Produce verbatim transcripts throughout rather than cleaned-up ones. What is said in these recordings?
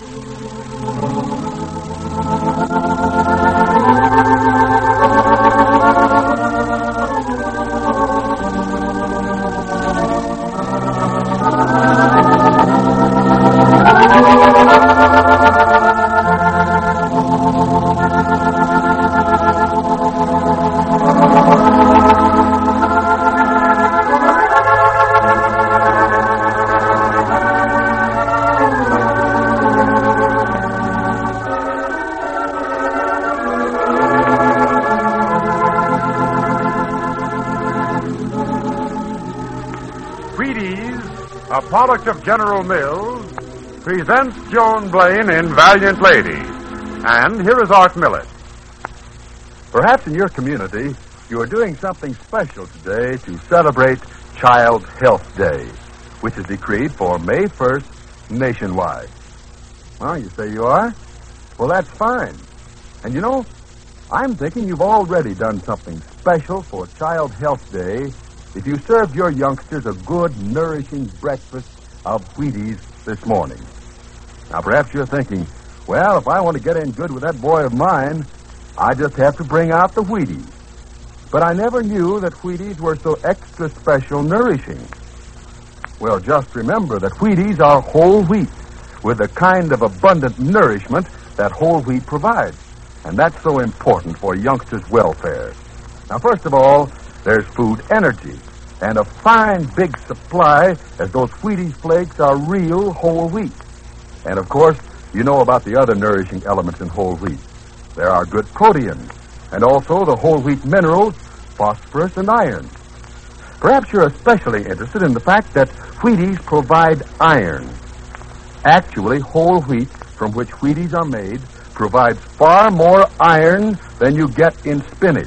A product of General Mills, presents Joan Blaine in Valiant Lady. And here is Art Millett. Perhaps in your community, you are doing something special today to celebrate Child Health Day, which is decreed for May first nationwide. Well, you say you are? Well, that's fine. And you know, I'm thinking you've already done something special for Child Health Day if you served your youngsters a good, nourishing breakfast of Wheaties this morning. Now, perhaps you're thinking, well, if I want to get in good with that boy of mine, I just have to bring out the Wheaties. But I never knew that Wheaties were so extra special nourishing. Well, just remember that Wheaties are whole wheat with the kind of abundant nourishment that whole wheat provides. And that's so important for youngsters' welfare. Now, first of all, there's food energy, and a fine big supply, as those Wheaties flakes are real whole wheat. And, of course, you know about the other nourishing elements in whole wheat. There are good proteins, and also the whole wheat minerals, phosphorus and iron. Perhaps you're especially interested in the fact that Wheaties provide iron. Actually, whole wheat from which Wheaties are made provides far more iron than you get in spinach.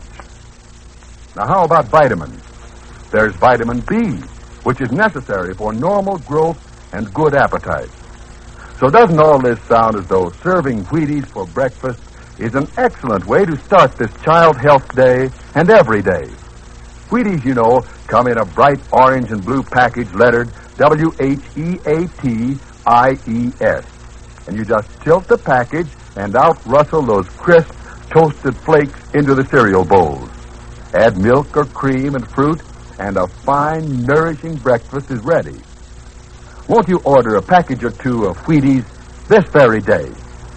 Now, how about vitamins? There's vitamin B, which is necessary for normal growth and good appetite. So doesn't all this sound as though serving Wheaties for breakfast is an excellent way to start this Child Health Day and every day? Wheaties, you know, come in a bright orange and blue package lettered W H E A T I E S. And you just tilt the package and out rustle those crisp, toasted flakes into the cereal bowls. Add milk or cream and fruit, and a fine, nourishing breakfast is ready. Won't you order a package or two of Wheaties this very day?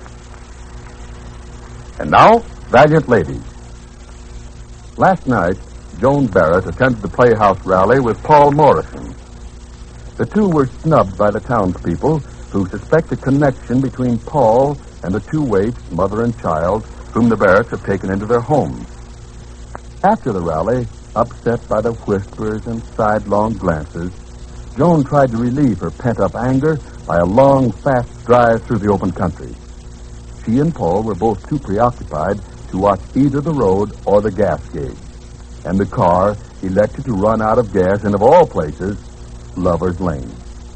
And now, Valiant Ladies. Last night, Joan Barrett attended the Playhouse rally with Paul Morrison. The two were snubbed by the townspeople who suspect a connection between Paul and the two waifs, mother and child, whom the Barretts have taken into their home. After the rally, upset by the whispers and sidelong glances, Joan tried to relieve her pent-up anger by a long, fast drive through the open country. She and Paul were both too preoccupied to watch either the road or the gas gauge, and the car elected to run out of gas in, of all places, Lover's Lane.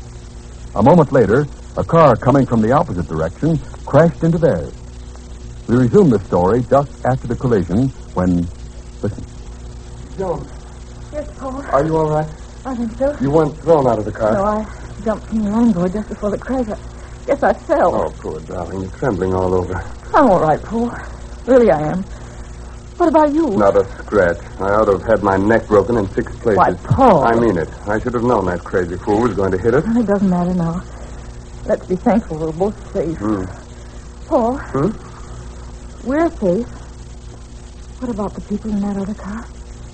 A moment later, a car coming from the opposite direction crashed into theirs. We resumed the story just after the collision when... Listen. Joan. Yes, Paul. Are you all right? I think so. You weren't thrown out of the car? No, I jumped from the landboard just before the crash. I guess I fell. Oh, poor darling. You're trembling all over. I'm all right, Paul. Really, I am. What about you? Not a scratch. I ought to have had my neck broken in six places. Why, Paul. I mean it. I should have known that crazy fool was going to hit us. It doesn't matter now. Let's be thankful we're both safe. Hmm. Paul. Hmm? We're safe. What about the people in that other car?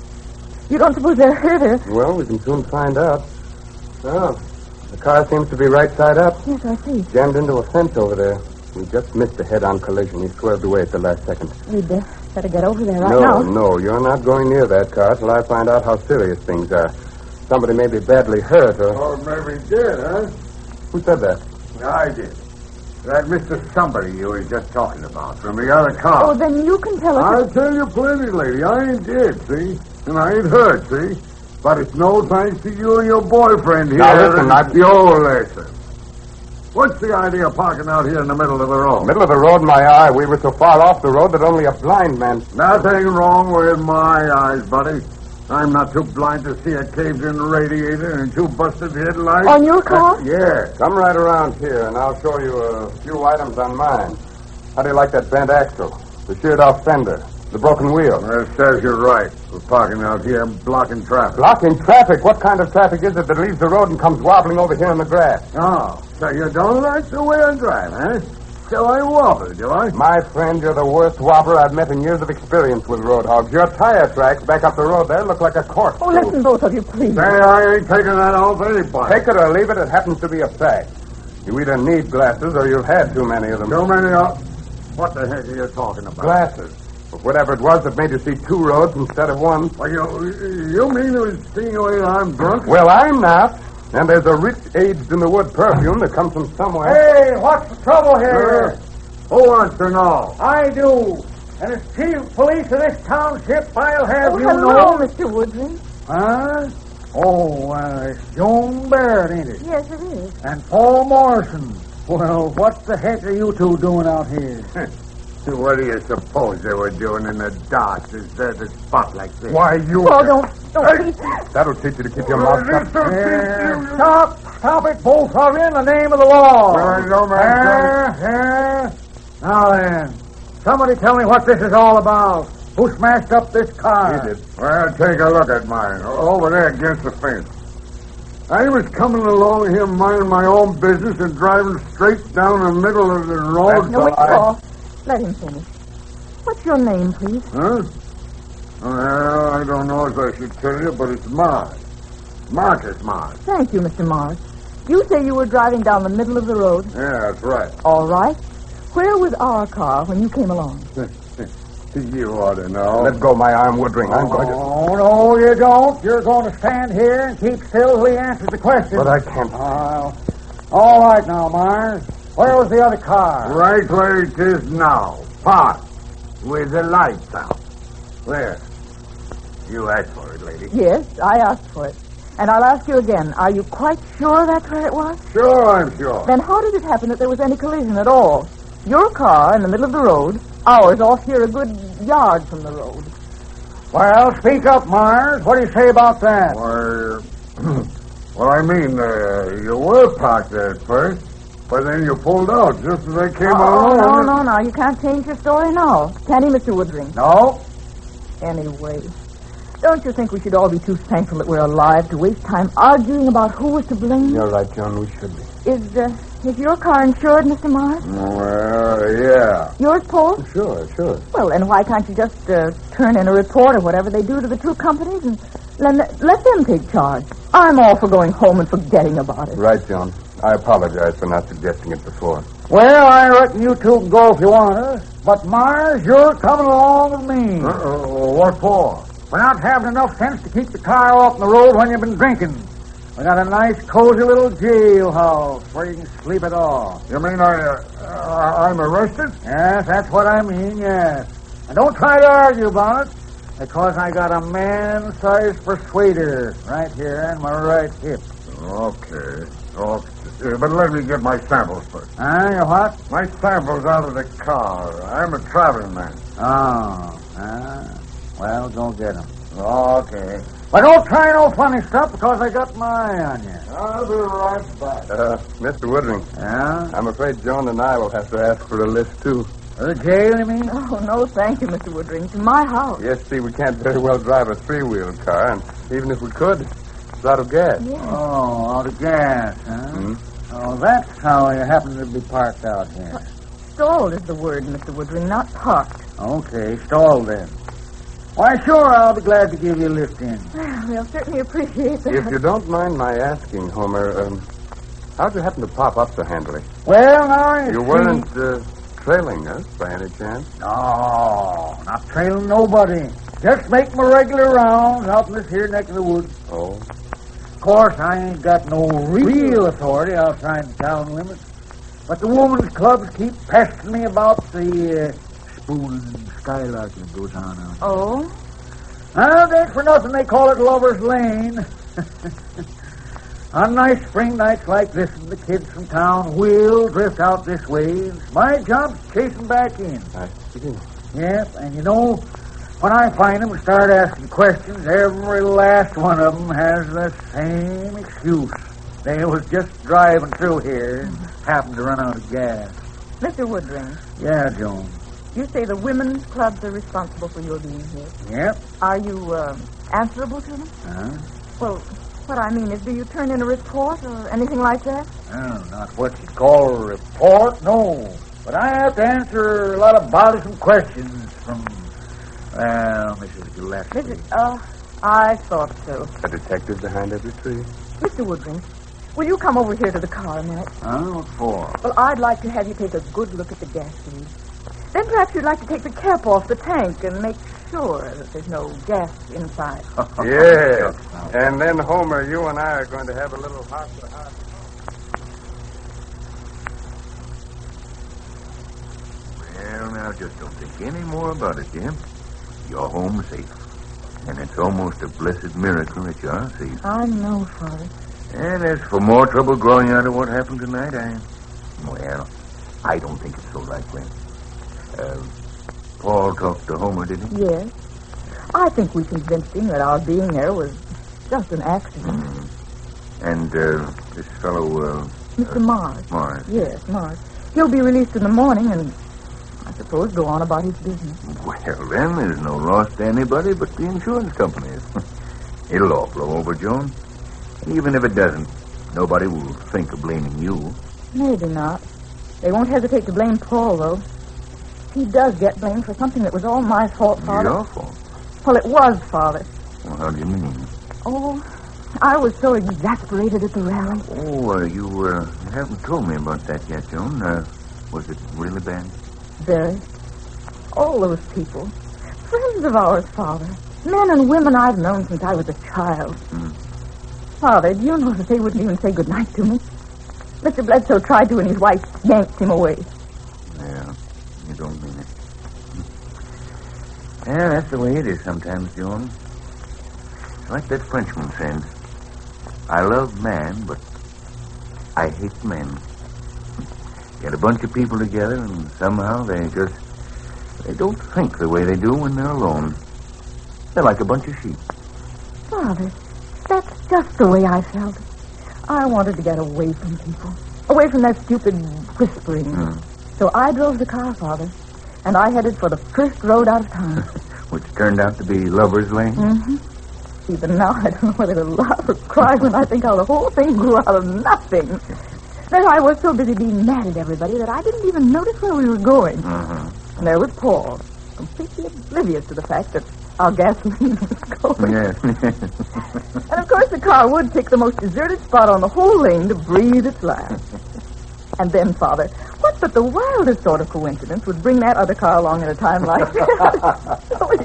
You don't suppose they're hurt or... Well, we can soon find out. Oh, the car seems to be right side up. Yes, I see. Jammed into a fence over there. We just missed a head-on collision. He swerved away at the last second. We'd uh, better get over there right no, now. No, no, you're not going near that car till I find out how serious things are. Somebody may be badly hurt or... Or maybe dead, huh? Who said that? I did. That Mister Somebody you were just talking about from the other car. Oh, then you can tell us... I'll tell you plenty, lady. I ain't dead, see? And I ain't hurt, see? But it's no thanks to you and your boyfriend here. Now, listen, I... Yo, listen. What's the idea of parking out here in the middle of the road? Middle of the road, my eye. We were so far off the road that only a blind man... Nothing wrong with my eyes, buddy. I'm not too blind to see a caved-in radiator and two busted headlights. On your car? Uh, yeah. Come right around here, and I'll show you a few items on mine. How do you like that bent axle? The sheared-off fender? The broken wheel? That says you're right. We're parking out here, blocking traffic. Blocking traffic? What kind of traffic is it that leaves the road and comes wobbling over here in the grass? Oh, so you don't like the way I drive, huh? So I wobble, do I? My friend, you're the worst wobbler I've met in years of experience with road hogs. Your tire tracks back up the road there look like a cork. Oh, listen, both of you, please. Say, I ain't taking that off anybody. Take it or leave it. It happens to be a fact. You either need glasses or you've had too many of them. Too many of... What the heck are you talking about? Glasses. But whatever it was that made you see two roads instead of one. Well, you, you mean it was seeing the way I'm drunk? Well, I'm not. And there's a rich aged-in-the-wood perfume that comes from somewhere. Hey, what's the trouble here? Uh, who wants to know? I do. And as chief of police of this township, I'll have Oh, you hello, know... Mister Woodring. Huh? Oh, uh, it's Joan Barrett, ain't it? Yes, it is. And Paul Morrison. Well, what the heck are you two doing out here? What do you suppose they were doing in the dark, deserted spot like this? Why, you... Oh, don't, don't, please. That'll teach you to keep your mouth shut. Uh, stop! Stop it, both of you, in the name of the law. Well, no, man. Uh, uh, now then, somebody tell me what this is all about. Who smashed up this car? He did. Well, take a look at mine. Over there against the fence. I was coming along here minding my own business and driving straight down the middle of the road. No, wait, Paul. Let him finish. What's your name, please? Huh? Well, I don't know if I should tell you, but it's Mars. Marcus Mars. Thank you, Mister Mars. You say you were driving down the middle of the road? Yeah, that's right. All right. Where was our car when you came along? You ought to know. Let go my arm, Woodring. I'm going to... Oh, no, you don't. You're going to stand here and keep still till he answers the question. But I can't... Uh, all right now, Mars. Where was the other car? Right where it is now. Parked. With the lights out. Where? You asked for it, lady. Yes, I asked for it. And I'll ask you again. Are you quite sure that's where it was? Sure, I'm sure. Then how did it happen that there was any collision at all? Your car in the middle of the road, ours off here a good yard from the road. Well, speak up, Mars. What do you say about that? Why, well, I mean, uh, you were parked there at first, but then you pulled out just as I came Oh, along. no, no, no. You can't change your story now. Can he, Mister Woodring? No. Anyway, don't you think we should all be too thankful that we're alive to waste time arguing about who was to blame? You're right, John. We should be. Is, uh, is your car insured, Mister Mars? Well, yeah. Yours, Paul? Sure, sure. Well, then why can't you just uh, turn in a report or whatever they do to the two companies and let, let them take charge? I'm all for going home and forgetting about it. Right, John. I apologize for not suggesting it before. Well, I reckon you two can go if you want to. But, Mars, you're coming along with me. Uh-oh, what for? For not having enough sense to keep the car off the road when you've been drinking. We got a nice, cozy little jailhouse where you can sleep it off. You mean I, uh, uh, I'm arrested? Yes, that's what I mean, yes. And don't try to argue about it, because I got a man-sized persuader right here in my right hip. Okay. Okay. But let me get my samples first. Huh? You what? My samples out of the car. I'm a traveling man. Oh, ah. Well, go get them. Okay. But don't try no funny stuff, because I got my eye on you. I'll be right back. Uh, Mister Woodring, Yeah? I'm afraid John and I will have to ask for a lift, too. The jail, you mean? Oh, no, thank you, Mister Woodring. It's my house. Yes, see, we can't very well drive a three-wheeled car, and even if we could, it's out of gas. Yes. Oh, out of gas, huh? Hmm? Oh, that's how you happen to be parked out here. Stalled is the word, Mister Woodring, not parked. Okay, stalled then. Why, sure, I'll be glad to give you a lift in. We'll certainly appreciate that. If you don't mind my asking, Homer, um, how'd you happen to pop up so handily? Well, now, you You see- weren't uh, trailing us, by any chance? No, not trailing nobody. Just making my regular rounds out in this here neck of the woods. Oh. Of course, I ain't got no real authority outside the town limits. But the women's clubs keep pestering me about the uh, spoon and skylark that goes on out there. Oh? Now, it ain't for nothing they call it Lover's Lane. On nice spring nights like this, the kids from town will drift out this way. It's my job's chasing back in. I see. Yep, and you know, when I find them and start asking questions, every last one of them has the same excuse. They was just driving through here and happened to run out of gas. Mister Woodring, Yeah, Joan. you say the women's clubs are responsible for your being here. Yep. Are you uh, answerable to them? Uh-huh. Well, what I mean is, do you turn in a report or anything like that? Oh, not what you call a report, no. But I have to answer a lot of bothersome questions from, well, Missus Gillespie. Mister Uh, I thought so. A detective behind every tree. Mister Woodring, will you come over here to the car a minute? Huh? What for? Well, I'd like to have you take a good look at the gas leak. Then perhaps you'd like to take the cap off the tank and make sure that there's no gas inside. Yes. And then, Homer, you and I are going to have a little heart-to-heart. Well, now, just don't think any more about it, Jim. You're home safe. And it's almost a blessed miracle that you are safe. I know, Father. And as for more trouble growing out of what happened tonight, I... Well, I don't think it's so likely. Uh, Paul talked to Homer, did he? Yes. I think we convinced him that our being there was just an accident. Mm. And uh, this fellow... Uh, Mister Mars. Mars. Yes, Mars. He'll be released in the morning and, I suppose, go on about his business. Well, then, there's no loss to anybody but the insurance companies. It'll all blow over, Joan. And even if it doesn't, nobody will think of blaming you. Maybe not. They won't hesitate to blame Paul, though. He does get blamed for something that was all my fault, Father. Your fault? Well, it was, Father. Well, how do you mean? Oh, I was so exasperated at the rally. Oh, uh, you, uh, you haven't told me about that yet, Joan. Uh, was it really bad? Very. All those people. Friends of ours, Father. Men and women I've known since I was a child. Hmm. Father, do you know that they wouldn't even say goodnight to me? Mister Bledsoe tried to and his wife yanked him away. Yeah, you don't mean it. Yeah, that's the way it is sometimes, Joan. It's like that Frenchman said. I love man, but I hate men. Get a bunch of people together, and somehow they just... They don't think the way they do when they're alone. They're like a bunch of sheep. Father, that's just the way I felt. I wanted to get away from people. Away from that stupid whispering. Hmm. So I drove the car, Father. And I headed for the first road out of town. Which turned out to be Lover's Lane? Mm-hmm. Even now, I don't know whether to laugh or cry when I think how the whole thing grew out of nothing. Then I was so busy being mad at everybody that I didn't even notice where we were going. Mm-hmm. And there was Paul, completely oblivious to the fact that our gasoline was going. Yes. And of course the car would pick the most deserted spot on the whole lane to breathe its last. And then, Father, what but the wildest sort of coincidence would bring that other car along at a time like that?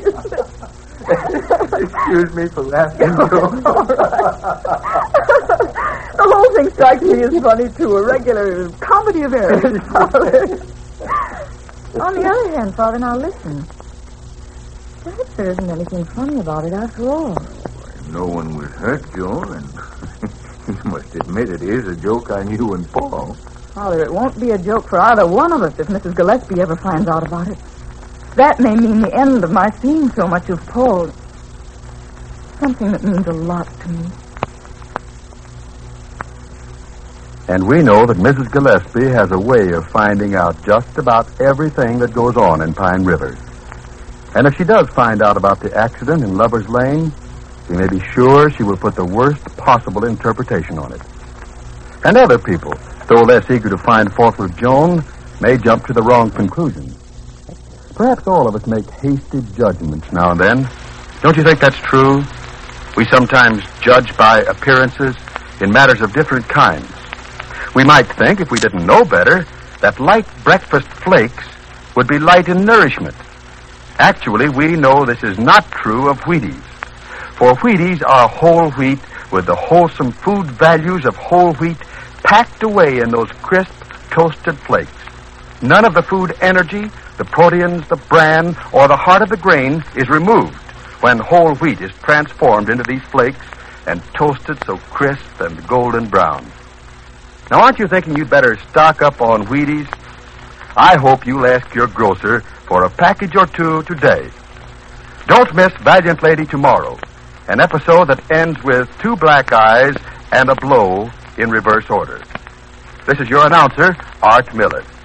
Excuse me for laughing, All right. The whole thing strikes me as funny, too. A regular comedy of errors, Father. On the other hand, Father, now listen. Perhaps there isn't anything funny about it after all. No one was hurt, Joan, and you must admit it is a joke on you and Paul. Father, it won't be a joke for either one of us if Missus Gillespie ever finds out about it. That may mean the end of my seeing so much of Paul. Something that means a lot to me. And we know that Missus Gillespie has a way of finding out just about everything that goes on in Pine River. And if she does find out about the accident in Lover's Lane, we may be sure she will put the worst possible interpretation on it. And other people, though less eager to find fault with Joan, may jump to the wrong conclusion. Perhaps all of us make hasty judgments now and then. Don't you think that's true? We sometimes judge by appearances in matters of different kinds. We might think, if we didn't know better, that light breakfast flakes would be light in nourishment. Actually, we know this is not true of Wheaties. For Wheaties are whole wheat with the wholesome food values of whole wheat packed away in those crisp, toasted flakes. None of the food energy, the proteins, the bran, or the heart of the grain is removed when whole wheat is transformed into these flakes and toasted so crisp and golden brown. Now, aren't you thinking you'd better stock up on Wheaties? I hope you'll ask your grocer for a package or two today. Don't miss Valiant Lady tomorrow, an episode that ends with two black eyes and a blow in reverse order. This is your announcer, Art Miller.